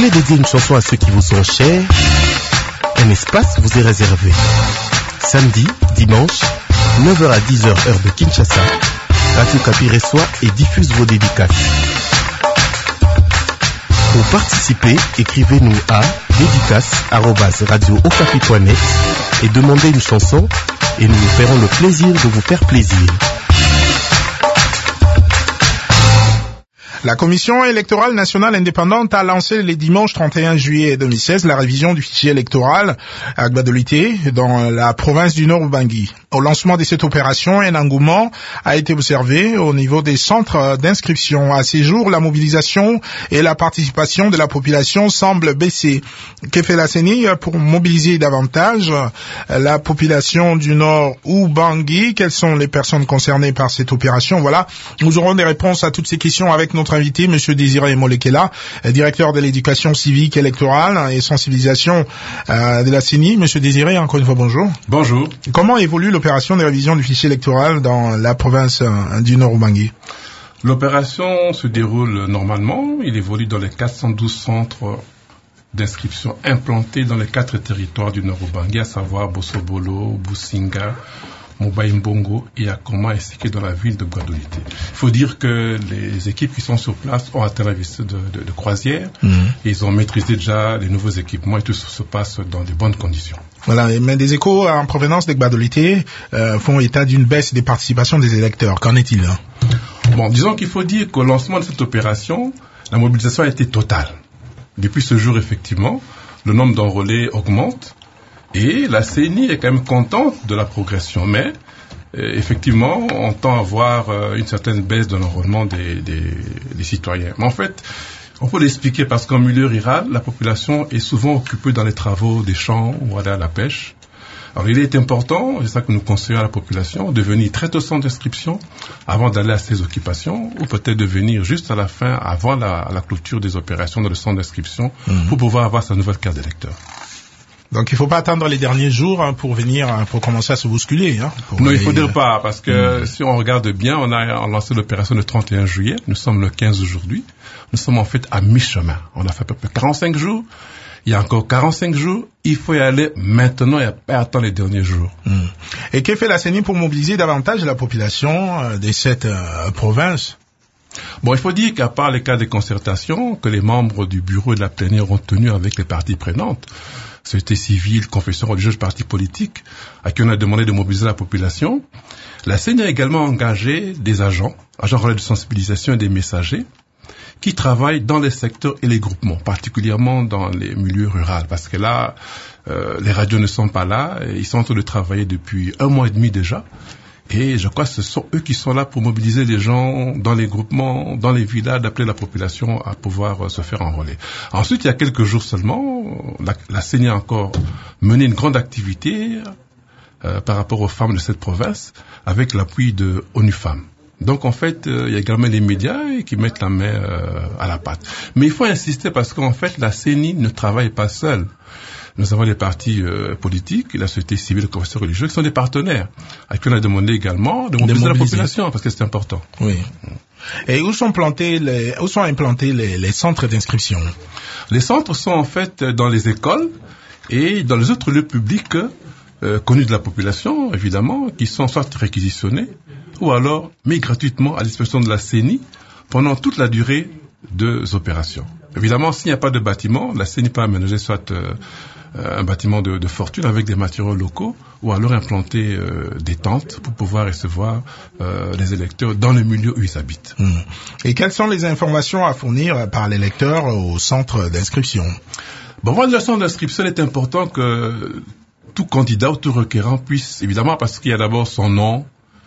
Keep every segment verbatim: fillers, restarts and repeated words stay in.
voulez dédier une chanson à ceux qui vous sont chers, un espace vous est réservé. Samedi, dimanche, neuf heures à dix heures heure de Kinshasa, Radio Okapi reçoit et diffuse vos dédicaces. Pour participer, écrivez-nous à dédicace arobase radio okapi point net et demandez une chanson et nous nous ferons le plaisir de vous faire plaisir. La Commission électorale nationale indépendante a lancé le dimanche trente et un juillet deux mille seize la révision du fichier électoral à Gbadolité dans la province du Nord-Ubangi. Au lancement de cette opération, un engouement a été observé au niveau des centres d'inscription. À ces jours, la mobilisation et la participation de la population semblent baisser. Que fait la C E N I pour mobiliser davantage la population du Nord-Ubangi? Quelles sont les personnes concernées par cette opération? Voilà, nous aurons des réponses à toutes ces questions avec notre invité, Monsieur Désiré Molekela, directeur de l'éducation civique électorale et sensibilisation euh, de la C E N I. Monsieur Désiré, encore une fois, bonjour. Bonjour. Comment évolue l'opération de révision du fichier électoral dans la province euh, du Nord-Ubangi? L'opération se déroule normalement. Il évolue dans les quatre cent douze centres d'inscription implantés dans les quatre territoires du Nord-Ubangi, à savoir Bosobolo, Businga, Mobaïmbongo et Akoma, ainsi que dans la ville de Gbadolité. Il faut dire que les équipes qui sont sur place ont atteint la vitesse de, de, de croisière. Mmh. Et ils ont maîtrisé déjà les nouveaux équipements et tout se passe dans de bonnes conditions. Voilà, mais des échos en provenance de Gbadolité euh, font état d'une baisse des participations des électeurs. Qu'en est-il là? Bon, disons qu'il faut dire qu'au lancement de cette opération, la mobilisation a été totale. Depuis ce jour, effectivement, le nombre d'enrôlés augmente. Et la C E N I est quand même contente de la progression, mais euh, effectivement, on tend à voir euh, une certaine baisse de l'enrôlement des, des, des citoyens. Mais en fait, on peut l'expliquer parce qu'en milieu rural, la population est souvent occupée dans les travaux des champs ou aller à la pêche. Alors il est important, c'est ça que nous conseillons à la population, de venir très tôt au centre d'inscription avant d'aller à ces occupations, ou peut-être de venir juste à la fin, avant la, la clôture des opérations dans le centre d'inscription, mmh. pour pouvoir avoir sa nouvelle carte d'électeur. Donc il ne faut pas attendre les derniers jours hein, pour venir, hein, pour commencer à se bousculer. Hein, non, les... il ne faut dire pas, parce que mmh. si on regarde bien, on a lancé l'opération le trente et un juillet, nous sommes le quinze aujourd'hui, nous sommes en fait à mi-chemin. On a fait à peu près quarante-cinq jours, il y a encore quarante-cinq jours, il faut y aller maintenant et pas attendre les derniers jours. Mmh. Et que fait la C E N I pour mobiliser davantage la population euh, de cette euh, province? Bon, il faut dire qu'à part les cas de concertation que les membres du bureau et de la plénière ont tenu avec les parties prenantes, société civile, confession religieuse, partis politiques, à qui on a demandé de mobiliser la population, la C E N I a également engagé des agents, agents relais de sensibilisation et des messagers, qui travaillent dans les secteurs et les groupements, particulièrement dans les milieux ruraux, parce que là, euh, les radios ne sont pas là, et ils sont en train de travailler depuis un mois et demi déjà, et je crois que ce sont eux qui sont là pour mobiliser les gens dans les groupements, dans les villages, d'appeler la population à pouvoir euh, se faire enrôler. Ensuite, il y a quelques jours seulement, la, la C E N I a encore mené une grande activité euh, par rapport aux femmes de cette province, avec l'appui de ONU Femmes. Donc en fait, euh, il y a également les médias qui mettent la main euh, à la pâte. Mais il faut insister parce qu'en fait, la C E N I ne travaille pas seule. Nous avons les partis euh, politiques, la société civile, les confessions religieuses, qui sont des partenaires, à qui on a demandé également de mobiliser la population, parce que c'est important. Oui. Et où sont plantés les, où sont implantés les, les centres d'inscription? Les centres sont en fait dans les écoles et dans les autres lieux publics euh, connus de la population, évidemment, qui sont soit réquisitionnés ou alors mis gratuitement à disposition de la C E N I pendant toute la durée des opérations. Évidemment, s'il n'y a pas de bâtiment, la C E N I peut aménager soit euh, un bâtiment de, de fortune avec des matériaux locaux ou alors implanter euh, des tentes pour pouvoir recevoir euh, les électeurs dans le milieu où ils habitent. Mmh. Et quelles sont les informations à fournir par l'électeur au centre d'inscription? Bon, avant le centre d'inscription, il est important que tout candidat ou tout requérant puisse, évidemment, parce qu'il y a d'abord son nom,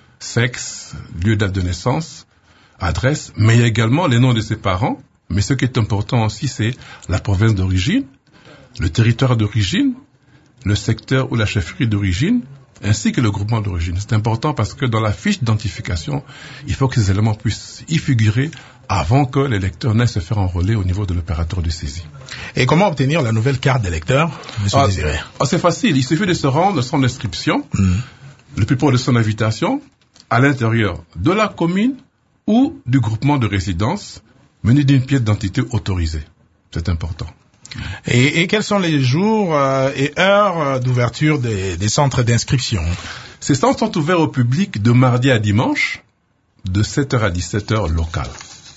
sexe, lieu, date de naissance, adresse, mais il y a également les noms de ses parents. Mais ce qui est important aussi, c'est la province d'origine, le territoire d'origine, le secteur ou la chefferie d'origine, ainsi que le groupement d'origine. C'est important parce que dans la fiche d'identification, il faut que ces éléments puissent y figurer avant que l'électeur n'aille se faire enrôler au niveau de l'opérateur de saisie. Et comment obtenir la nouvelle carte d'électeur, monsieur ah, Désiré? ah, C'est facile, il suffit de se rendre au centre d'inscription, mmh. le plus proche de son invitation, à l'intérieur de la commune ou du groupement de résidence, muni d'une pièce d'identité autorisée. C'est important. Et, et quels sont les jours euh, et heures d'ouverture des, des centres d'inscription? Ces centres sont ouverts au public de mardi à dimanche, de sept heures à dix-sept heures locales.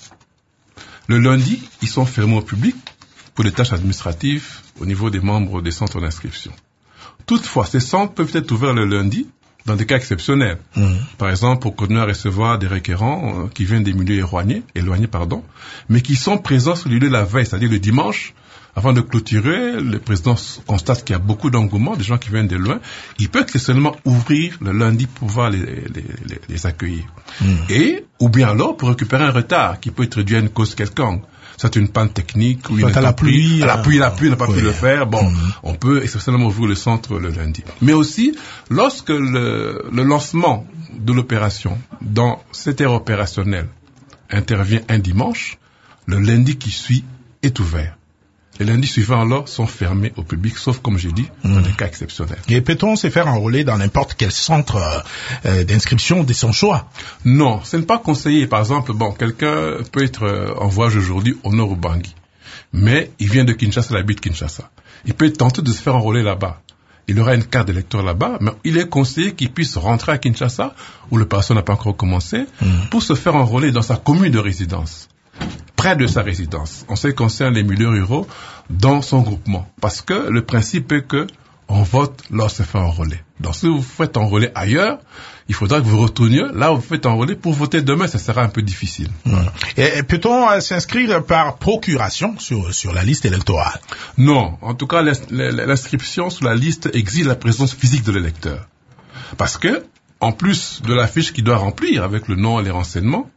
Le lundi, ils sont fermés au public pour les tâches administratives au niveau des membres des centres d'inscription. Toutefois, ces centres peuvent être ouverts le lundi dans des cas exceptionnels. Mmh. Par exemple, pour continuer à recevoir des requérants euh, qui viennent des milieux éloignés, éloignés, pardon, mais qui sont présents sur le lieu la veille, c'est-à-dire le dimanche. Avant de clôturer, le président constate qu'il y a beaucoup d'engouement, des gens qui viennent de loin. Il peut seulement ouvrir le lundi pour pouvoir les, les, les, les accueillir. Mmh. Et, ou bien alors, pour récupérer un retard qui peut être dû à une cause quelconque. C'est une panne technique ou une à la pluie, à la pluie, la pluie, on n'a pas oui. pu le faire. Bon, mmh. on peut exceptionnellement ouvrir le centre le lundi. Mais aussi, lorsque le, le lancement de l'opération dans cette ère opérationnelle intervient un dimanche, le lundi qui suit est ouvert. Les lundis suivants, alors, sont fermés au public, sauf, comme j'ai dit, mmh. dans des cas exceptionnels. Et peut-on se faire enrôler dans n'importe quel centre euh, d'inscription de son choix? Non, ce n'est pas conseillé. Par exemple, bon, quelqu'un peut être euh, en voyage aujourd'hui au nord Ubangi, mais il vient de Kinshasa, il habite Kinshasa. Il peut tenter de se faire enrôler là-bas. Il aura une carte d'électeur là-bas, mais il est conseillé qu'il puisse rentrer à Kinshasa, où l'opération n'a pas encore commencé, mmh. pour se faire enrôler dans sa commune de résidence. Près de sa résidence, en ce qui concerne les milieux ruraux, dans son groupement. Parce que le principe est que on vote lorsqu'on se fait enrôler. Donc si vous vous faites enrôler ailleurs, il faudra que vous retourniez là où vous faites enrôler pour voter demain, ça sera un peu difficile. Mmh. Et peut-on euh, s'inscrire par procuration sur, sur la liste électorale? Non, en tout cas l'inscription sur la liste exige la présence physique de l'électeur. Parce que, en plus de la fiche qu'il doit remplir avec le nom et les renseignements,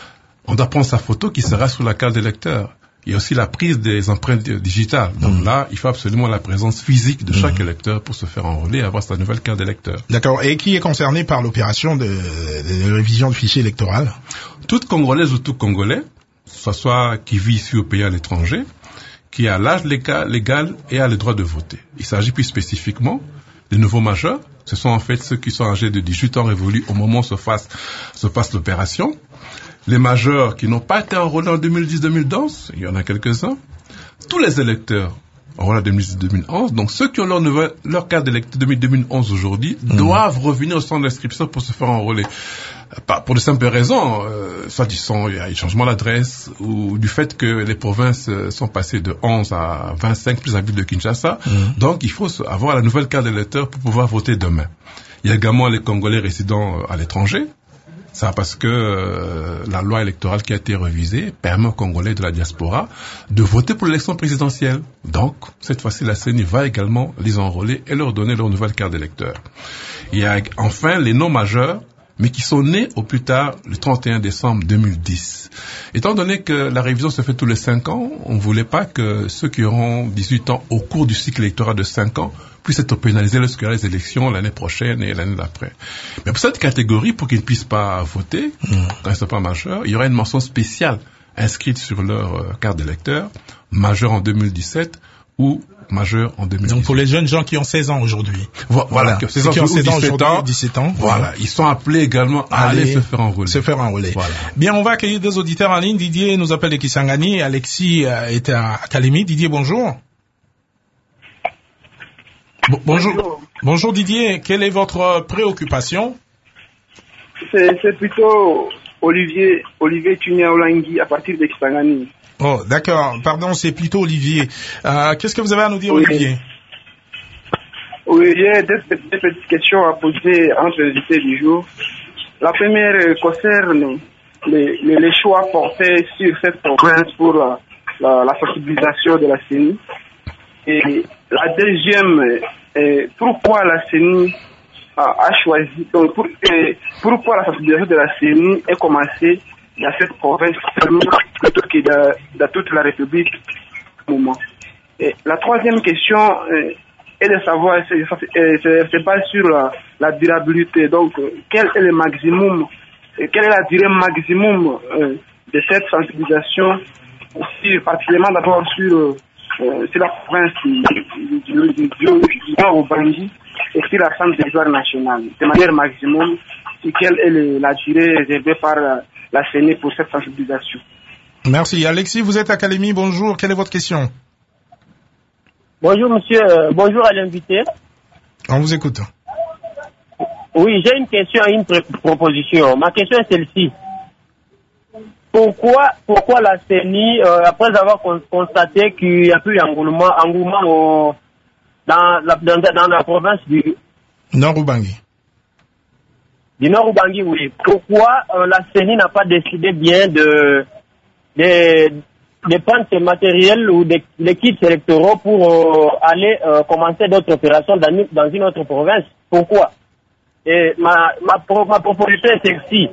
on doit prendre sa photo qui sera sur la carte d'électeur. Il y a aussi la prise des empreintes digitales. Donc mmh. là, il faut absolument la présence physique de chaque mmh. électeur pour se faire enrôler et avoir sa nouvelle carte d'électeur. D'accord. Et qui est concerné par l'opération de, de révision du fichier électoral? Toute Congolaise ou tout Congolais, ce soit qui vit ici au pays à l'étranger, qui a l'âge légal, légal et a le droit de voter. Il s'agit plus spécifiquement des nouveaux majeurs. Ce sont en fait ceux qui sont âgés de dix-huit ans révolus au moment où se passe, se passe l'opération. Les majeurs qui n'ont pas été enrôlés en deux mille dix deux mille onze, il y en a quelques-uns. Tous les électeurs enrôlés en deux mille dix deux mille onze, donc ceux qui ont leur, nouvelle, leur carte d'électeur deux mille onze aujourd'hui, mmh. doivent revenir au centre d'inscription pour se faire enrôler. Pas pour de simples raisons, euh, soit disons, il y a un changement d'adresse, ou du fait que les provinces sont passées de onze à vingt-cinq plus la ville de Kinshasa. Mmh. Donc il faut avoir la nouvelle carte d'électeur pour pouvoir voter demain. Il y a également les Congolais résidant à l'étranger. Ça parce que euh, la loi électorale qui a été révisée permet aux Congolais de la diaspora de voter pour l'élection présidentielle. Donc, cette fois-ci, la C E N I va également les enrôler et leur donner leur nouvelle carte d'électeur. Il y a enfin les non-majeurs, mais qui sont nés au plus tard le trente et un décembre deux mille dix. Étant donné que la révision se fait tous les cinq ans, on ne voulait pas que ceux qui auront dix-huit ans au cours du cycle électoral de cinq ans puissent être pénalisés lorsqu'il y aura les élections l'année prochaine et l'année d'après. Mais pour cette catégorie, pour qu'ils ne puissent pas voter, mmh. quand ils ne sont pas majeurs, il y aura une mention spéciale inscrite sur leur euh, carte d'électeur, majeur en deux mille dix-sept ou majeur en deux mille dix-huit. Donc pour les jeunes gens qui ont seize ans aujourd'hui. Voilà, voilà. Qui ont seize ans, qui ont seize ans aujourd'hui, dix-sept ans. Voilà. voilà. Ils sont appelés également à aller, aller se faire enrôler. Se faire enrôler. Voilà. Bien, on va accueillir deux auditeurs en ligne. Didier nous appelle de Kisangani. Alexis euh, est à Kalemi. Didier, bonjour. Bon, bonjour. bonjour. Bonjour Didier. Quelle est votre préoccupation? C'est, c'est plutôt Olivier, Olivier Tunia-Olangui à partir de Kisangani. Oh, d'accord. Pardon, c'est plutôt Olivier. Euh, qu'est-ce que vous avez à nous dire, oui. Olivier? Oui, j'ai deux, deux petites questions à poser entre les invités du jour. La première concerne les, les, les choix portés sur cette province pour la, la, la sensibilisation de la C E N I. Et la deuxième est pourquoi la C E N I a, a choisi, donc pour, et pourquoi la sensibilisation de la C E N I est commencée dans cette province plutôt que dans, dans toute la République au moment. Et la troisième question euh, est de savoir, c'est, c'est, c'est pas sur la, la durabilité, donc quel est le maximum, et quelle est la durée maximum euh, de cette sensibilisation, sur, particulièrement d'abord sur, euh, sur la province du Nord au Bangui et sur la centre territoire national. De manière maximum, et quelle est le, la durée réservée par la, la C E N I pour cette sensibilisation. Merci. Alexis, vous êtes à Kalemi, bonjour. Quelle est votre question? Bonjour monsieur, euh, bonjour à l'invité. On vous écoute. Oui, j'ai une question et une pr- proposition. Ma question est celle-ci. Pourquoi, pourquoi la C E N I, euh, après avoir con- constaté qu'il n'y a plus d'engouement, engouement au, dans, la, dans, dans la province du Nord-Ubangi. Du Nord-Ubangi, oui. Pourquoi euh, la C E N I n'a pas décidé bien de, de, de prendre ce matériel ou des de kits électoraux pour euh, aller euh, commencer d'autres opérations dans une, dans une autre province? Pourquoi? Et ma, ma, pro, ma proposition est celle-ci.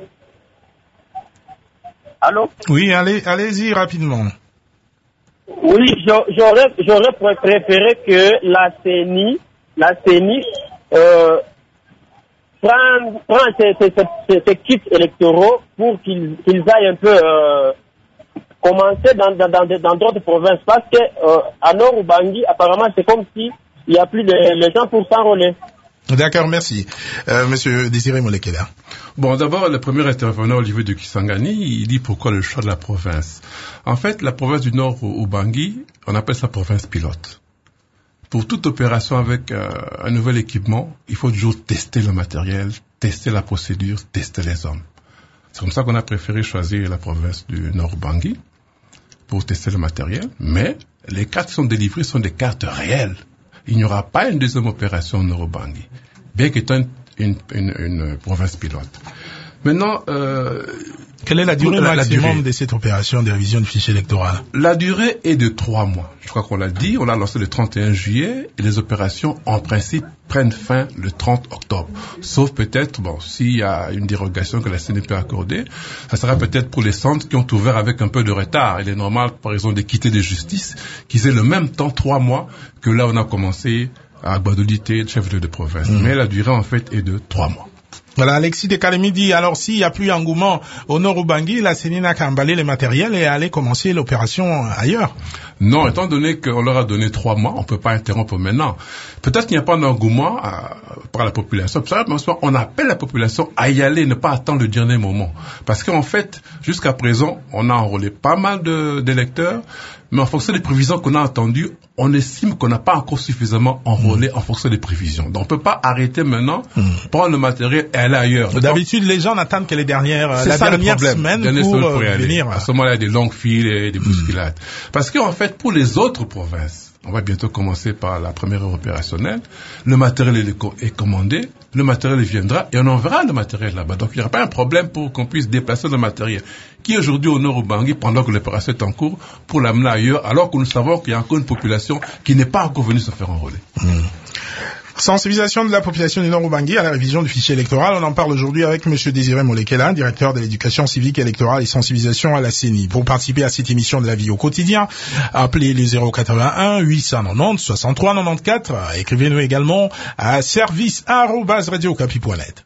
Allô? Oui, allez, allez-y rapidement. Oui, j'aurais, j'aurais préféré que la C E N I, la C E N I, euh, prenne, prenne ces, ces, ces, ces kits électoraux pour qu'ils, qu'ils aillent un peu, euh, commencer dans, dans, dans, dans d'autres provinces. Parce que, euh, à Nord-Ubangi, apparemment, c'est comme si il n'y a plus de, les gens pour s'enrôler. D'accord, merci. Euh, Monsieur Désiré Molekela. Bon, d'abord, le premier intervenant, Olivier de Kisangani, il dit pourquoi le choix de la province. En fait, la province du Nord-Ubangi, on appelle ça province pilote. Pour toute opération avec euh, un nouvel équipement, il faut toujours tester le matériel, tester la procédure, tester les hommes. C'est comme ça qu'on a préféré choisir la province du Nord-Ubangi pour tester le matériel, mais les cartes qui sont délivrées sont des cartes réelles. Il n'y aura pas une deuxième opération au Nord-Ubangi, bien qu'étant une, une, une, une province pilote. Maintenant, euh, quelle est la durée la, maximum la durée. de cette opération de révision du fichier électoral? La durée est de trois mois. Je crois qu'on l'a dit, on l'a lancé le trente et un juillet et les opérations, en principe, prennent fin le trente octobre. Sauf peut-être, bon, s'il y a une dérogation que la C E N I peut accorder, ça sera peut-être pour les centres qui ont ouvert avec un peu de retard. Il est normal, par exemple, d'équité de justice, qu'ils aient le même temps, trois mois, que là on a commencé à Gbadolité, chef-lieu de province. Mmh. Mais la durée, en fait, est de trois mois. Voilà, Alexis de Kalemi dit, alors s'il n'y a plus engouement au Nord-Ubangi, la C E N I n'a qu'à emballer les matériels et aller commencer l'opération ailleurs. Non, étant donné qu'on leur a donné trois mois, on ne peut pas interrompre maintenant. Peut-être qu'il n'y a pas d'engouement euh, par la population. On appelle la population à y aller, ne pas attendre le dernier moment. Parce qu'en fait, jusqu'à présent, on a enrôlé pas mal de, d'électeurs, mais en fonction des prévisions qu'on a entendues, on estime qu'on n'a pas encore suffisamment enrôlé mmh. en fonction des prévisions. Donc on ne peut pas arrêter maintenant, mmh. prendre le matériel et aller ailleurs. D'habitude, les gens n'attendent que les dernières, c'est la ça dernière le semaine dernière pour, semaine pour euh, venir. À ce moment-là, il y a des longues files et des bousculades. Mmh. Parce qu'en fait, pour les autres provinces, on va bientôt commencer par la première heure opérationnelle, le matériel est commandé, le matériel viendra et on enverra le matériel là-bas. Donc il n'y aura pas un problème pour qu'on puisse déplacer le matériel qui est aujourd'hui au Nord-Ubangi pendant que l'opération est en cours pour l'amener ailleurs, alors que nous savons qu'il y a encore une population qui n'est pas encore venue se faire enrôler. Mmh. Sensibilisation de la population du Nord-Ubangi à la révision du fichier électoral. On en parle aujourd'hui avec Monsieur Désiré Molekela, directeur de l'éducation civique électorale et sensibilisation à la C E N I. Pour participer à cette émission de la vie au quotidien, appelez les zéro quatre-vingt-un huit cent quatre-vingt-dix soixante-trois quatre-vingt-quatorze. Écrivez-nous également à service arobase radiocapi point net.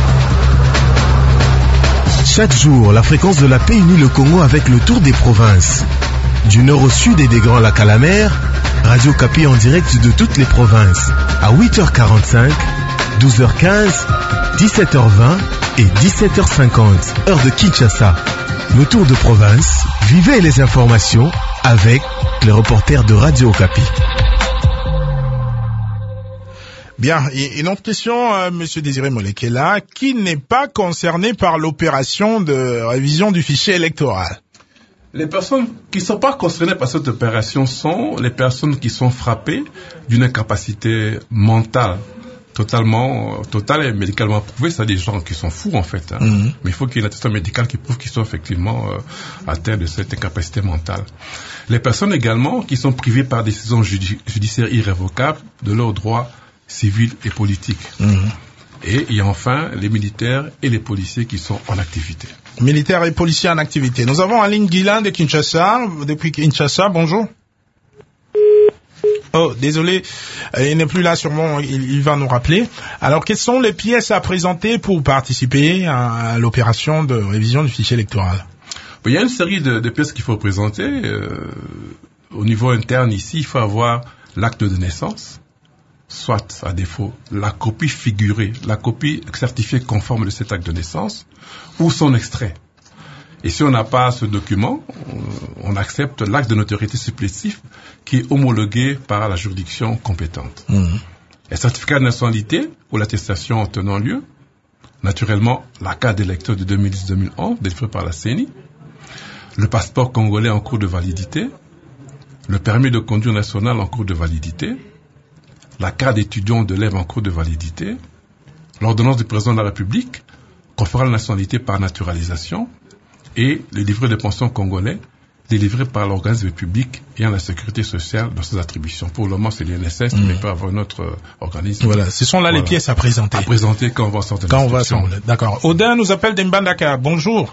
Chaque jour, la fréquence de la paix unit le Congo avec le tour des provinces. Du nord au sud et des Grands Lacs à la mer, Radio Kapi en direct de toutes les provinces. À huit heures quarante-cinq, douze heures quinze, dix-sept heures vingt et dix-sept heures cinquante, heure de Kinshasa. Le tour de province, vivez les informations avec les reporters de Radio Kapi. Bien, et une autre question, euh, Monsieur Désiré Molekela, qui n'est pas concerné par l'opération de révision du fichier électoral? Les personnes qui ne sont pas concernées par cette opération sont les personnes qui sont frappées d'une incapacité mentale totalement, euh, totale et médicalement prouvée. C'est des gens qui sont fous en fait. Hein. Mm-hmm. Mais il faut qu'il y ait une attestation médicale qui prouve qu'ils sont effectivement euh, atteints de cette incapacité mentale. Les personnes également qui sont privées par décision judi- judiciaire irrévocable de leurs droits civils et politiques. Mm-hmm. Et il y a enfin les militaires et les policiers qui sont en activité. Militaires et policiers en activité. Nous avons en ligne Guilain de Kinshasa, depuis Kinshasa, bonjour. Oh, désolé, il n'est plus là sûrement, il, il va nous rappeler. Alors, quelles sont les pièces à présenter pour participer à, à l'opération de révision du fichier électoral? Il y a une série de, de pièces qu'il faut présenter. Euh, au niveau interne ici, il faut avoir l'acte de naissance, soit, à défaut, la copie figurée, la copie certifiée conforme de cet acte de naissance, ou son extrait. Et si on n'a pas ce document, on accepte l'acte de notoriété supplétif qui est homologué par la juridiction compétente. Mmh. Les certificats de nationalité ou l'attestation en tenant lieu, naturellement la carte d'électeur de deux mille dix deux mille onze délivrée par la C E N I, le passeport congolais en cours de validité, le permis de conduire national en cours de validité, la carte d'étudiant de l'élève en cours de validité, l'ordonnance du président de la République conférant la nationalité par naturalisation et le livret de pension congolais délivré par l'organisme public ayant la sécurité sociale dans ses attributions. Pour le moment, c'est l'I N S S, mmh. mais peut avoir notre euh, organisme. Voilà, ce sont là voilà. les pièces à présenter. À présenter quand on va sortir de Quand on va sortir, d'accord. Odin nous appelle d'Mbandaka. Bonjour.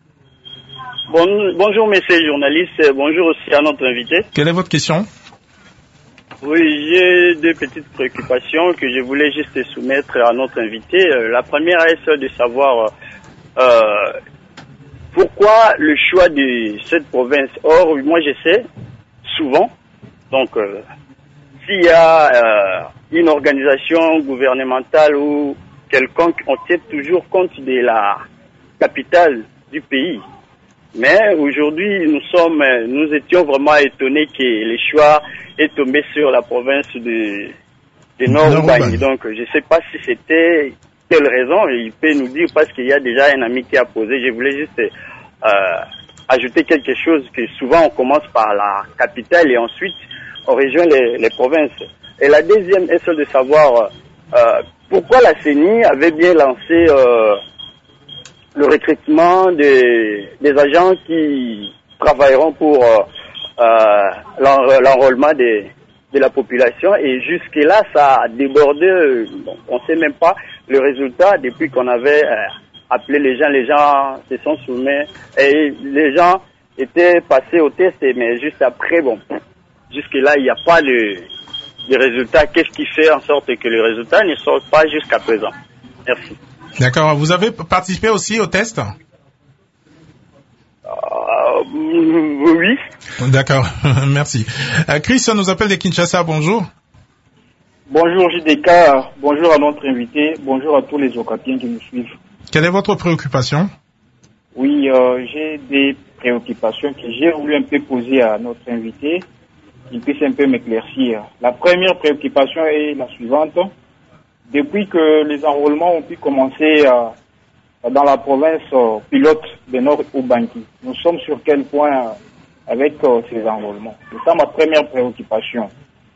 Bon, bonjour, messieurs les journalistes. Bonjour aussi à notre invité. Quelle est votre question? Oui, j'ai deux petites préoccupations que je voulais juste soumettre à notre invité. La première est celle de savoir euh, pourquoi le choix de cette province. Or, moi je sais, souvent, donc euh, s'il y a euh, une organisation gouvernementale ou quelconque, on tient toujours compte de la capitale du pays. Mais aujourd'hui, nous sommes, nous étions vraiment étonnés que le choix est tombé sur la province de, de Nord-Ubangi. Donc, je ne sais pas si c'était quelle raison. Il peut nous dire parce qu'il y a déjà un ami qui a posé. Je voulais juste euh, ajouter quelque chose que souvent on commence par la capitale et ensuite on rejoint les, les provinces. Et la deuxième est celle de savoir euh, pourquoi la C E N I avait bien lancé euh, le recrutement des, des agents qui travailleront pour euh, euh, l'enrôlement de, de la population. Et jusque-là, ça a débordé. Bon, on ne sait même pas le résultat depuis qu'on avait euh, appelé les gens. Les gens se sont soumis et les gens étaient passés au test. Mais juste après, bon, jusque-là, il n'y a pas de, de résultat. Qu'est-ce qui fait en sorte que le résultat ne sort pas jusqu'à présent? Merci. D'accord. Vous avez participé aussi au test? euh, Oui. D'accord. Merci. Euh, Chris nous appelle de Kinshasa. Bonjour. Bonjour J D K. Bonjour à notre invité. Bonjour à tous les Okapiens qui nous suivent. Quelle est votre préoccupation? Oui, euh, j'ai des préoccupations que j'ai voulu un peu poser à notre invité, qu'il puisse un peu m'éclaircir. La première préoccupation est la suivante. Depuis que les enrôlements ont pu commencer euh, dans la province euh, pilote de Nord-Ubangi, nous sommes sur quel point euh, avec euh, ces enrôlements? C'est ça ma première préoccupation.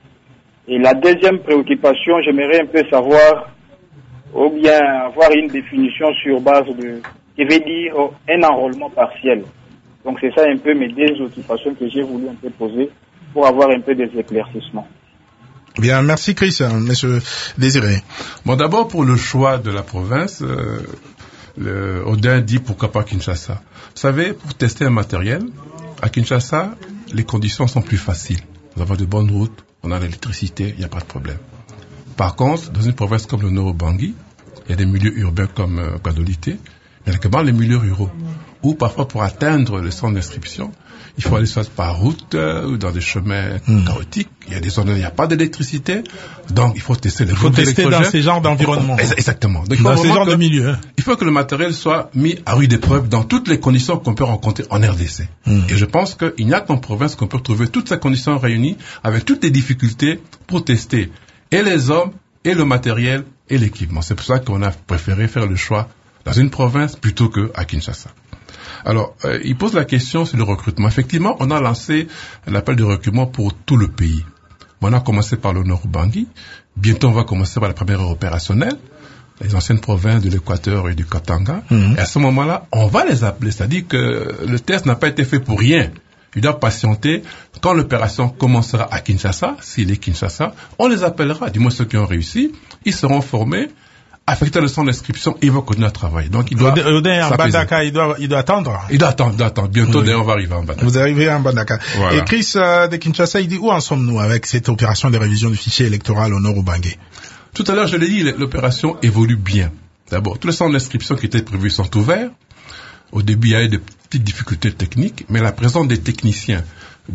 Et la deuxième préoccupation, j'aimerais un peu savoir, ou bien avoir une définition sur base de, qui veut dire euh, un enrôlement partiel. Donc c'est ça un peu mes deux occupations que j'ai voulu un peu poser pour avoir un peu des éclaircissements. Bien, merci Chris, monsieur Désiré. Bon, d'abord pour le choix de la province, euh, le, Odin dit pourquoi pas Kinshasa. Vous savez, pour tester un matériel, à Kinshasa, les conditions sont plus faciles. Nous avons de bonnes routes, on a l'électricité, il n'y a pas de problème. Par contre, dans une province comme le Nord-Ubangi, il y a des milieux urbains comme euh, Badolité, mais également les milieux ruraux, où parfois pour atteindre le centre d'inscription, il faut aller soit par route euh, ou dans des chemins mmh. chaotiques. Il y a des zones où il n'y a pas d'électricité, donc il faut tester les Il faut tester dans ces genres d'environnement. Exactement. Donc, il faut dans ces genres que, de milieux. Hein. Il faut que le matériel soit mis à rude épreuve dans toutes les conditions qu'on peut rencontrer en R D C. Mmh. Et je pense qu'il n'y a qu'en province qu'on peut trouver toutes ces conditions réunies avec toutes les difficultés pour tester et les hommes, et le matériel, et l'équipement. C'est pour ça qu'on a préféré faire le choix dans une province plutôt qu'à Kinshasa. Alors, euh, il pose la question sur le recrutement. Effectivement, on a lancé l'appel de recrutement pour tout le pays. On a commencé par le Nord-Ubangi. Bientôt, on va commencer par la première heure opérationnelle, les anciennes provinces de l'Équateur et du Katanga. Mmh. Et à ce moment-là, on va les appeler. C'est-à-dire que le test n'a pas été fait pour rien. Il doit patienter. Quand l'opération commencera à Kinshasa, s'il est Kinshasa, on les appellera. Du moins, ceux qui ont réussi, ils seront formés, affectés à le centre d'inscription, et ils vont continuer à travailler. Donc, il doit, Odin, en Mbandaka, il doit, il doit attendre. Il doit attendre, il doit attendre. Bientôt, oui. D'ailleurs, on va arriver en Mbandaka. Vous arrivez en Mbandaka. Voilà. Et Chris, euh, de Kinshasa, il dit, où en sommes-nous avec cette opération de révision du fichier électoral au Nord-Ubangi? Tout à l'heure, je l'ai dit, l'opération évolue bien. D'abord, tous les centres d'inscription qui étaient prévus sont ouverts. Au début, il y a eu des petites difficultés techniques, mais la présence des techniciens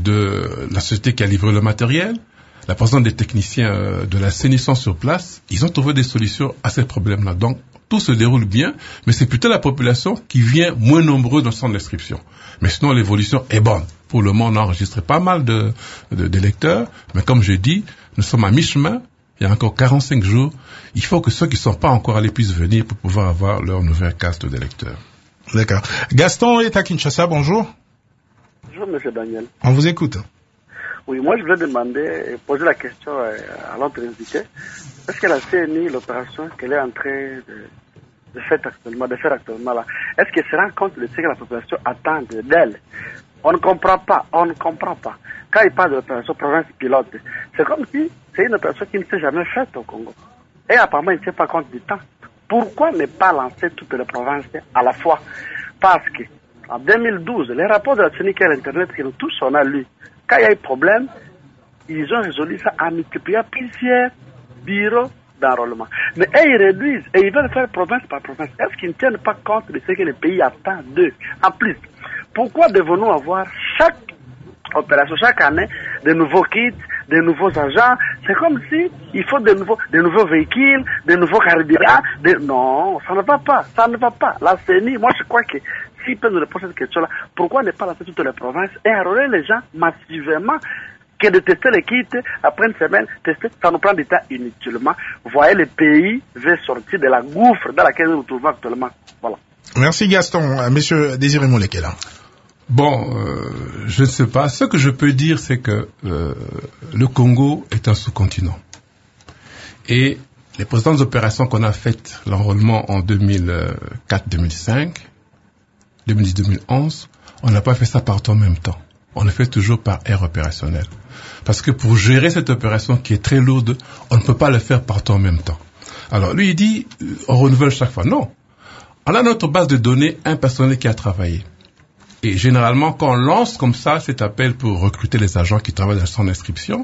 de la société qui a livré le matériel, la présence des techniciens de la C E N I sont sur place, ils ont trouvé des solutions à ces problèmes-là. Donc, tout se déroule bien, mais c'est plutôt la population qui vient moins nombreuse dans le centre d'inscription. Mais sinon, l'évolution est bonne. Pour le moment, on a enregistré pas mal de, de, d'électeurs, mais comme je dis, nous sommes à mi-chemin, il y a encore quarante-cinq jours. Il faut que ceux qui ne sont pas encore allés puissent venir pour pouvoir avoir leur nouvelle caste d'électeurs. D'accord. Gaston est à Kinshasa, bonjour. Bonjour, monsieur Daniel. On vous écoute. Oui, moi je voulais demander, poser la question à l'autre invité. Est-ce que la C N I, l'opération qu'elle est en train de, de, faire actuellement, de faire actuellement là, est-ce qu'elle se rend compte de ce que la population attend d'elle? On ne comprend pas, on ne comprend pas. Quand il parle de l'opération province pilote, c'est comme si c'est une opération qui ne s'est jamais faite au Congo. Et apparemment, il ne tient pas compte du temps. Pourquoi ne pas lancer toutes les provinces à la fois? Parce que en deux mille douze, les rapports de la C N I à l'Internet que nous tous on a lu, quand il y a eu problème, ils ont résolu ça en multipliant plusieurs bureaux d'enrôlement. Mais eux, ils réduisent et ils veulent faire province par province. Est-ce qu'ils ne tiennent pas compte de ce que le pays attend d'eux? En plus, pourquoi devons-nous avoir chaque opération, chaque année, de nouveaux kits, de nouveaux agents? C'est comme si il faut de nouveaux, de nouveaux véhicules, de nouveaux carburants. De... Non, ça ne va pas, ça ne va pas. La C N I, moi je crois que s'ils peuvent nous répondre à cette question-là, pourquoi ne pas lancer toutes les provinces et enrôler les gens massivement que de tester les kits, après une semaine, tester, ça nous prend du temps inutilement. Vous voyez, le pays veut sortir de la gouffre dans laquelle nous nous trouvons actuellement. Voilà. Merci Gaston. Monsieur Désiré Moulekela. Bon, euh, je ne sais pas. Ce que je peux dire, c'est que euh, le Congo est un sous-continent. Et les précédentes opérations qu'on a faites, l'enrôlement en deux mille quatre deux mille cinq, deux mille dix deux mille onze, on n'a pas fait ça partout en même temps. On le fait toujours par aire opérationnelle. Parce que pour gérer cette opération qui est très lourde, on ne peut pas le faire partout en même temps. Alors lui, il dit, on renouvelle chaque fois. Non. On a notre base de données, un personnel qui a travaillé. Et généralement, quand on lance comme ça cet appel pour recruter les agents qui travaillent dans le centre d'inscription,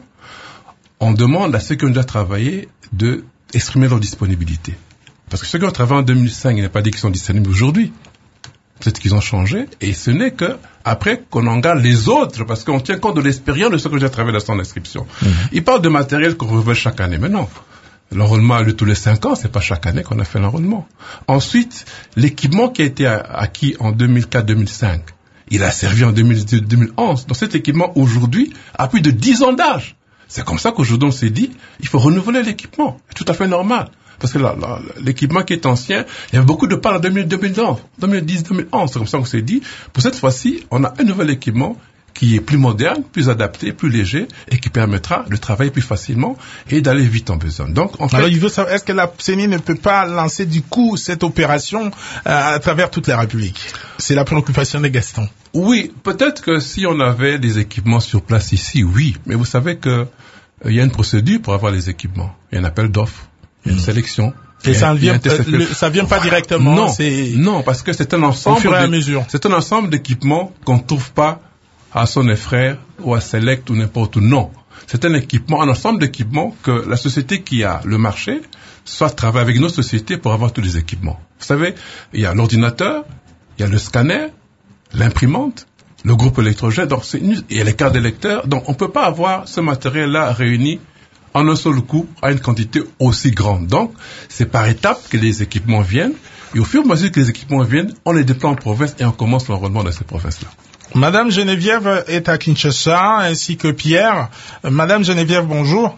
on demande à ceux qui ont déjà travaillé de exprimer leur disponibilité. Parce que ceux qui ont travaillé en deux mille cinq, il n'est pas dit qu'ils sont disponibles aujourd'hui. Peut-être qu'ils ont changé. Et ce n'est que après qu'on engage les autres, parce qu'on tient compte de l'expérience de ceux qui ont déjà travaillé dans le centre d'inscription. Mmh. Il parle de matériel qu'on renouvelle chaque année. Mais non. L'enrôlement a lieu tous les cinq ans, c'est pas chaque année qu'on a fait l'enrôlement. Ensuite, l'équipement qui a été acquis en deux mille quatre deux mille cinq, il a servi en deux mille dix deux mille onze. Donc cet équipement, aujourd'hui, a plus de dix ans d'âge. C'est comme ça qu'aujourd'hui, on s'est dit, il faut renouveler l'équipement. C'est tout à fait normal. Parce que là, là, l'équipement qui est ancien, il y avait beaucoup de parts en deux mille dix deux mille onze. C'est comme ça qu'on s'est dit, pour cette fois-ci, on a un nouvel équipement qui est plus moderne, plus adapté, plus léger, et qui permettra de travailler plus facilement et d'aller vite en besoin. Donc, en fait, alors, il veut savoir, est-ce que la C N I ne peut pas lancer du coup cette opération euh, à travers toute la République? C'est la préoccupation de Gaston. Oui, peut-être que si on avait des équipements sur place ici, oui. Mais vous savez que euh, il y a une procédure pour avoir les équipements. Il y a un appel d'offres, il y a une mmh. sélection. Et ça ne vient, euh, le, ça vient pas directement. Non, c'est non, parce que c'est un ensemble. Au fur et à mesure. C'est un ensemble d'équipements qu'on ne trouve pas à Son et Frères ou à Select ou n'importe où. Non. C'est un équipement, un ensemble d'équipements que la société qui a le marché soit travaille avec nos sociétés pour avoir tous les équipements. Vous savez, il y a l'ordinateur, il y a le scanner, l'imprimante, le groupe électrogène, donc c'est une, il y a les cartes d'électeurs. Donc on peut pas avoir ce matériel-là réuni en un seul coup à une quantité aussi grande. Donc c'est par étapes que les équipements viennent. Et au fur et à mesure que les équipements viennent, on les déploie en province et on commence l'enrôlement dans ces provinces-là. Madame Geneviève est à Kinshasa, ainsi que Pierre. Madame Geneviève, bonjour.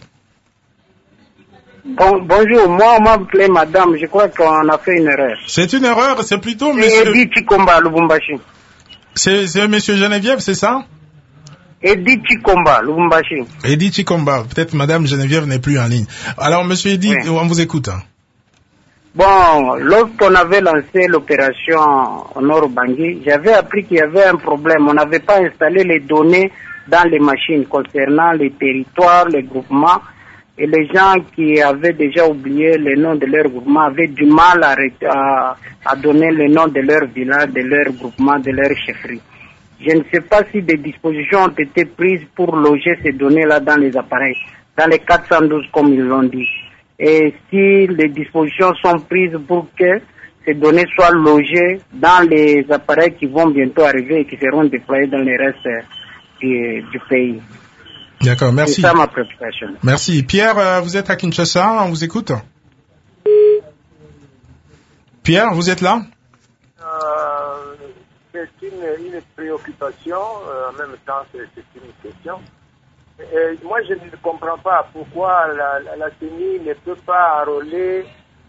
Bon, bonjour, moi on m'a appelé madame, je crois qu'on a fait une erreur. C'est une erreur, c'est plutôt c'est monsieur... Edith Chikomba, Lubumbashi. C'est, c'est monsieur Geneviève, c'est ça? Edith Chikomba, Lubumbashi. Edith Chikomba, peut-être madame Geneviève n'est plus en ligne. Alors monsieur Edith, oui. On vous écoute. Bon, lorsqu'on avait lancé l'opération au Nord Bangui, j'avais appris qu'il y avait un problème. On n'avait pas installé les données dans les machines concernant les territoires, les groupements. Et les gens qui avaient déjà oublié le nom de leur groupement avaient du mal à, à, à donner le nom de leur village, de leur groupement, de leur chefferie. Je ne sais pas si des dispositions ont été prises pour loger ces données-là dans les appareils, dans les quatre cent douze comme ils l'ont dit. Et si les dispositions sont prises pour que ces données soient logées dans les appareils qui vont bientôt arriver et qui seront déployés dans les restes du, du pays. D'accord, merci. C'est ça ma préoccupation. Merci. Pierre, vous êtes à Kinshasa, on vous écoute. Pierre, vous êtes là? euh, C'est une, une préoccupation, euh, en même temps c'est, c'est une question. Et moi je ne comprends pas pourquoi la, la, la C E N I ne peut pas enrôler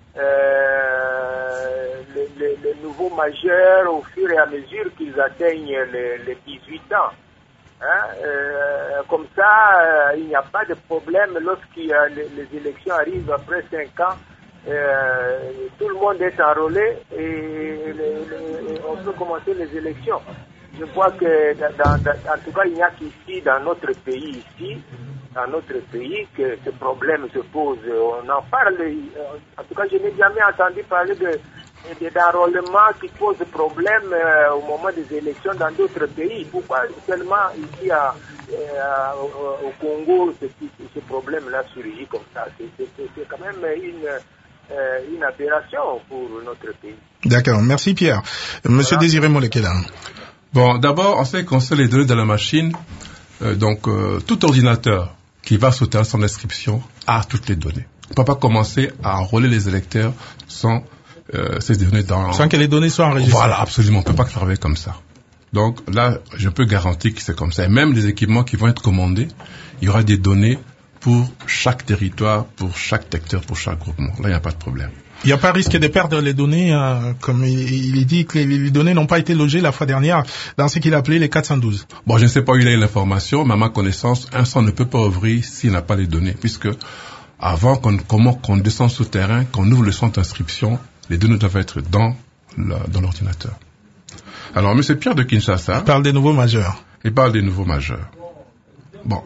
euh, les, les, les nouveaux majeurs au fur et à mesure qu'ils atteignent les, les dix-huit ans. Hein, euh, comme ça, euh, il n'y a pas de problème lorsqu'il y a les, les élections arrivent après cinq ans. Euh, tout le monde est enrôlé et, et, et, et on peut commencer les élections. Je vois que, dans, dans, en tout cas, il n'y a qu'ici, dans notre pays, ici, dans notre pays, que ce problème se pose. On en parle, en tout cas, je n'ai jamais entendu parler de d'enrôlement qui pose problème euh, au moment des élections dans d'autres pays. Pourquoi seulement ici à, à, au Congo ce, ce problème-là surgit comme ça? C'est, c'est, c'est quand même une, euh, une aberration pour notre pays. D'accord, merci Pierre. Monsieur voilà. Désiré Molekela. Bon, d'abord, en ce qui concerne les données de la machine, euh, donc euh, tout ordinateur qui va sauter à son inscription a toutes les données. On ne peut pas commencer à enrôler les électeurs sans Euh, ces données dans... Sans que les données soient enregistrées. Voilà, absolument. On ne peut pas travailler comme ça. Donc là, je peux garantir que c'est comme ça. Et même les équipements qui vont être commandés, il y aura des données pour chaque territoire, pour chaque secteur, pour chaque groupement. Là, il n'y a pas de problème. Il n'y a pas risque de perdre les données, euh, comme il, il dit que les, les données n'ont pas été logées la fois dernière dans ce qu'il a appelé les quatre cent douze. Bon, je ne sais pas où il a eu l'information, mais à ma connaissance, un centre ne peut pas ouvrir s'il n'a pas les données, puisque avant qu'on, comment, qu'on descende sous terrain, qu'on ouvre le centre d'inscription, les données doivent être dans, la, dans l'ordinateur. Alors, M. Pierre de Kinshasa... Il parle des nouveaux majeurs. Il parle des nouveaux majeurs. Bon.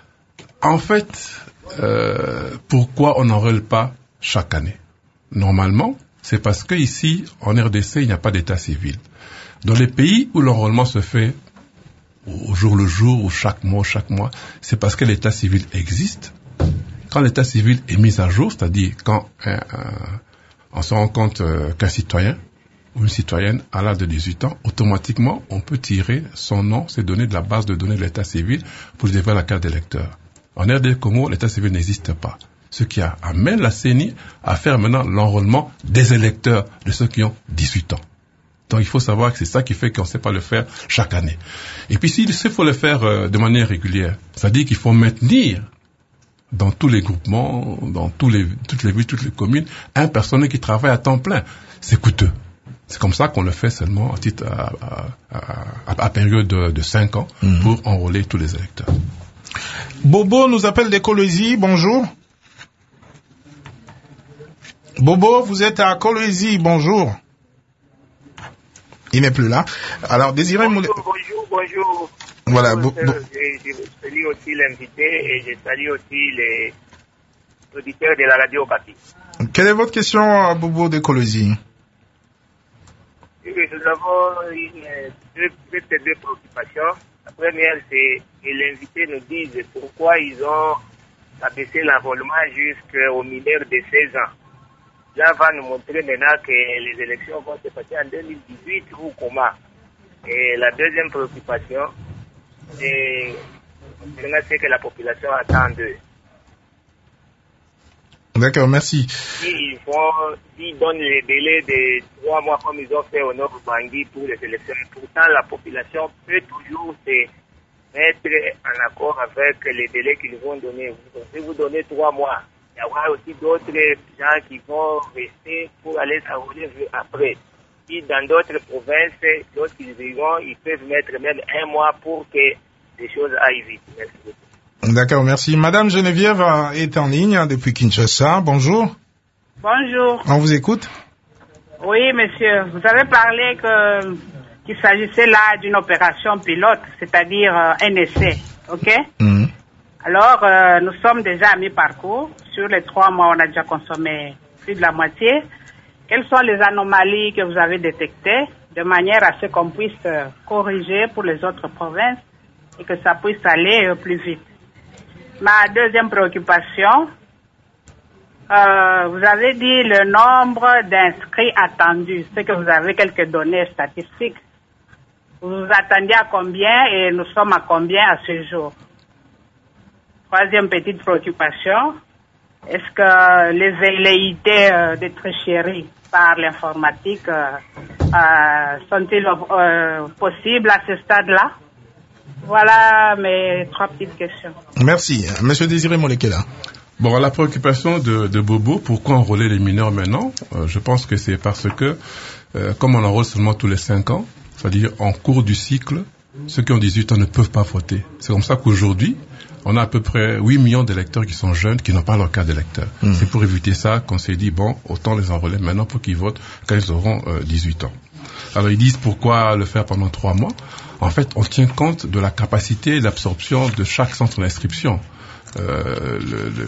En fait, euh, pourquoi on n'enrôle pas chaque année? Normalement, c'est parce que ici, en R D C, il n'y a pas d'état civil. Dans les pays où l'enrôlement se fait au jour le jour, ou chaque mois, chaque mois, c'est parce que l'état civil existe. Quand l'état civil est mis à jour, c'est-à-dire quand un, un on se rend compte euh, qu'un citoyen ou une citoyenne à l'âge de dix-huit ans, automatiquement, on peut tirer son nom, ses données de la base de données de l'état civil pour développer la carte d'électeur. En R D C Congo, l'état civil n'existe pas. Ce qui a, amène la C E N I à faire maintenant l'enrôlement des électeurs de ceux qui ont dix-huit ans. Donc il faut savoir que c'est ça qui fait qu'on ne sait pas le faire chaque année. Et puis s'il faut le faire euh, de manière régulière, c'est-à-dire qu'il faut maintenir dans tous les groupements, dans tous les, toutes les villes, toutes les communes, un personnel qui travaille à temps plein. C'est coûteux. C'est comme ça qu'on le fait seulement à titre, à, à, à, à période de, de cinq ans mmh. pour enrôler tous les électeurs. Bobo nous appelle des Coloésie. Bonjour. Bobo, vous êtes à Coloésie. Bonjour. Il n'est plus là. Alors, Désiré Moulé... Bonjour, bonjour. Voilà. Bo- je, je salue aussi l'invité et je salue aussi les auditeurs de la radio Okapi. Quelle est votre question, Bobo de Coloésie? Nous avons une, deux, deux, deux préoccupations. La première, c'est que l'invité nous dise pourquoi ils ont abaissé l'enrôlement jusqu'aux mineurs de seize ans. Là, va nous montrer maintenant que les élections vont se passer en deux mille dix-huit ou comment. Et la deuxième préoccupation, c'est ce que la population attend d'eux. D'accord, merci. S'ils font, s'ils donnent les délais de trois mois comme ils ont fait au Nord Bangui pour les élections, pourtant la population peut toujours se mettre en accord avec les délais qu'ils vont donner. Si vous donnez trois mois, il y aura aussi d'autres gens qui vont rester pour aller s'enrôler après. Si dans d'autres provinces, lorsqu'ils iront, ils peuvent mettre même un mois pour que les choses aillent vite. Merci beaucoup. D'accord, merci. Madame Geneviève est en ligne depuis Kinshasa. Bonjour. Bonjour. On vous écoute. Oui, monsieur. Vous avez parlé que, qu'il s'agissait là d'une opération pilote, c'est-à-dire euh, un essai. OK? Mmh. Alors, euh, nous sommes déjà à mi-parcours. Sur les trois mois, on a déjà consommé plus de la moitié. Quelles sont les anomalies que vous avez détectées de manière à ce qu'on puisse euh, corriger pour les autres provinces et que ça puisse aller euh, plus vite? Ma deuxième préoccupation, euh, vous avez dit le nombre d'inscrits attendus, c'est que vous avez quelques données statistiques. Vous vous attendiez à combien et nous sommes à combien à ce jour? Troisième petite préoccupation, est-ce que les velléités euh, de tricherie par l'informatique euh, euh, sont-ils euh, possibles à ce stade-là? Voilà mes trois petites questions. Merci. Monsieur Désiré Molekela. Bon, la préoccupation de, de Bobo, pourquoi enrôler les mineurs maintenant? euh, Je pense que c'est parce que, euh, comme on enrôle seulement tous les cinq ans, c'est-à-dire en cours du cycle, ceux qui ont dix-huit ans ne peuvent pas voter. C'est comme ça qu'aujourd'hui, on a à peu près huit millions d'électeurs qui sont jeunes, qui n'ont pas leur carte d'électeur. Mmh. C'est pour éviter ça qu'on s'est dit, bon, autant les enrôler maintenant pour qu'ils votent quand ils auront euh, dix-huit ans. Alors ils disent pourquoi le faire pendant trois mois. En fait, on tient compte de la capacité d'absorption de chaque centre d'inscription. Euh, le, le,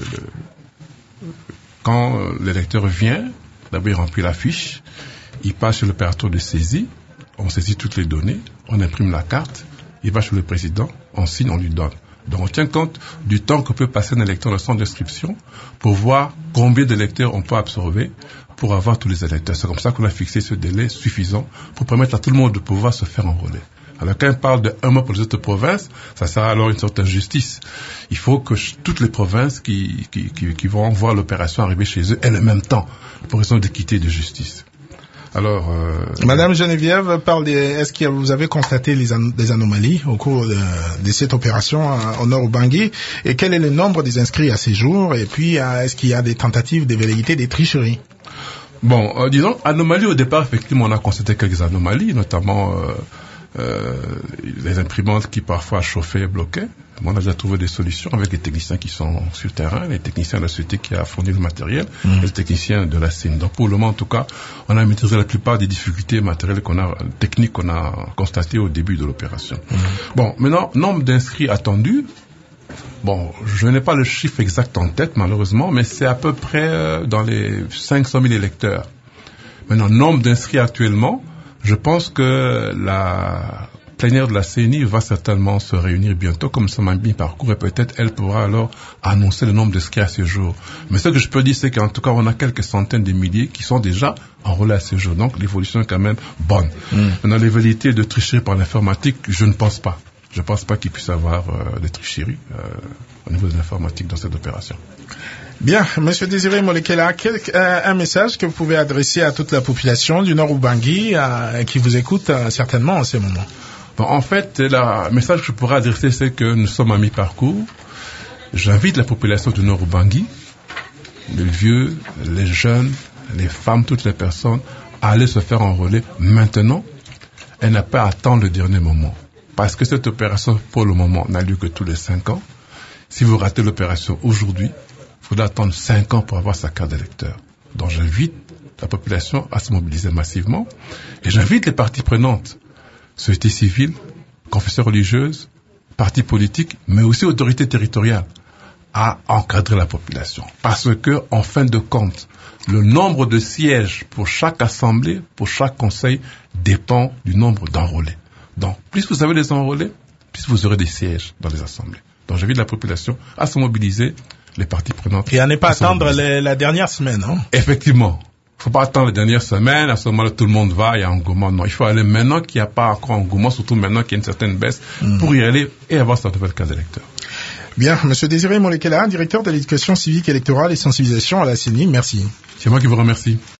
le, quand l'électeur vient, d'abord il remplit la fiche, il passe sur l'opérateur de saisie, on saisit toutes les données, on imprime la carte, il va chez le président, on signe, on lui donne. Donc on tient compte du temps que peut passer un électeur dans le centre d'inscription pour voir combien d'électeurs on peut absorber pour avoir tous les électeurs. C'est comme ça qu'on a fixé ce délai suffisant pour permettre à tout le monde de pouvoir se faire enrôler. Alors quand on parle de un mois pour les autres provinces, ça sert alors une sorte d'injustice. Il faut que toutes les provinces qui, qui, qui, qui vont voir l'opération arriver chez eux aient le même temps pour raison d'équité et de justice. Alors, euh, Madame Geneviève parle de, est-ce que vous avez constaté les an- des anomalies au cours de, de cette opération au nord Bangui, et quel est le nombre des inscrits à ces jours, et puis est-ce qu'il y a des tentatives de velléité, des tricheries? Bon, euh, disons, anomalies au départ, effectivement, on a constaté quelques anomalies, notamment euh, euh, les imprimantes qui parfois chauffaient et bloquaient. On a déjà trouvé des solutions avec les techniciens qui sont sur le terrain, les techniciens de la société qui a fourni le matériel, mmh. et les techniciens de la C I N. Donc pour le moment, en tout cas, on a maîtrisé la plupart des difficultés matérielles qu'on a, techniques qu'on a constatées au début de l'opération. Mmh. Bon, maintenant, nombre d'inscrits attendus. Bon, je n'ai pas le chiffre exact en tête, malheureusement, mais c'est à peu près dans les cinq cent mille électeurs. Maintenant, nombre d'inscrits actuellement, je pense que la plénière de la C N I va certainement se réunir bientôt, comme ça m'a mis parcours, et peut-être elle pourra alors annoncer le nombre d'inscrits à ce jour. Mais ce que je peux dire, c'est qu'en tout cas, on a quelques centaines de milliers qui sont déjà enrôlés à ce jour. Donc, l'évolution est quand même bonne. Mmh. Maintenant, les velléités de tricherie par l'informatique, je ne pense pas. Je ne pense pas qu'il puisse y avoir euh, des tricheries euh, au niveau de l'informatique dans cette opération. Bien, Monsieur Désiré Molekela, quel, euh, un message que vous pouvez adresser à toute la population du Nord Ubangi euh, qui vous écoute euh, certainement en ce moment. Bon, en fait, le message que je pourrais adresser, c'est que nous sommes à mi-parcours. J'invite la population du Nord Ubangi, les vieux, les jeunes, les femmes, toutes les personnes, à aller se faire enrôler maintenant et n'a pas à attendre le dernier moment. Parce que cette opération, pour le moment, n'a lieu que tous les cinq ans. Si vous ratez l'opération aujourd'hui, il faudra attendre cinq ans pour avoir sa carte d'électeur. Donc j'invite la population à se mobiliser massivement et j'invite les parties prenantes, société civile, confessions religieuses, partis politiques, mais aussi autorités territoriales, à encadrer la population. Parce que, en fin de compte, le nombre de sièges pour chaque assemblée, pour chaque conseil, dépend du nombre d'enrôlés. Donc, plus vous avez des enrôlés, plus vous aurez des sièges dans les assemblées. Donc, j'invite la population à se mobiliser, les parties prenantes. Et à ne pas attendre les, la dernière semaine, hein? Effectivement. Il ne faut pas attendre les dernières semaines, à ce moment-là, tout le monde va, il y a un engouement. Non, il faut aller maintenant qu'il n'y a pas encore engouement, surtout maintenant qu'il y a une certaine baisse, mmh. pour y aller et avoir sa nouvelle carte d'électeur. Bien, Monsieur Désiré Molekela, directeur de l'éducation civique électorale et sensibilisation à la C E N I, merci. C'est moi qui vous remercie.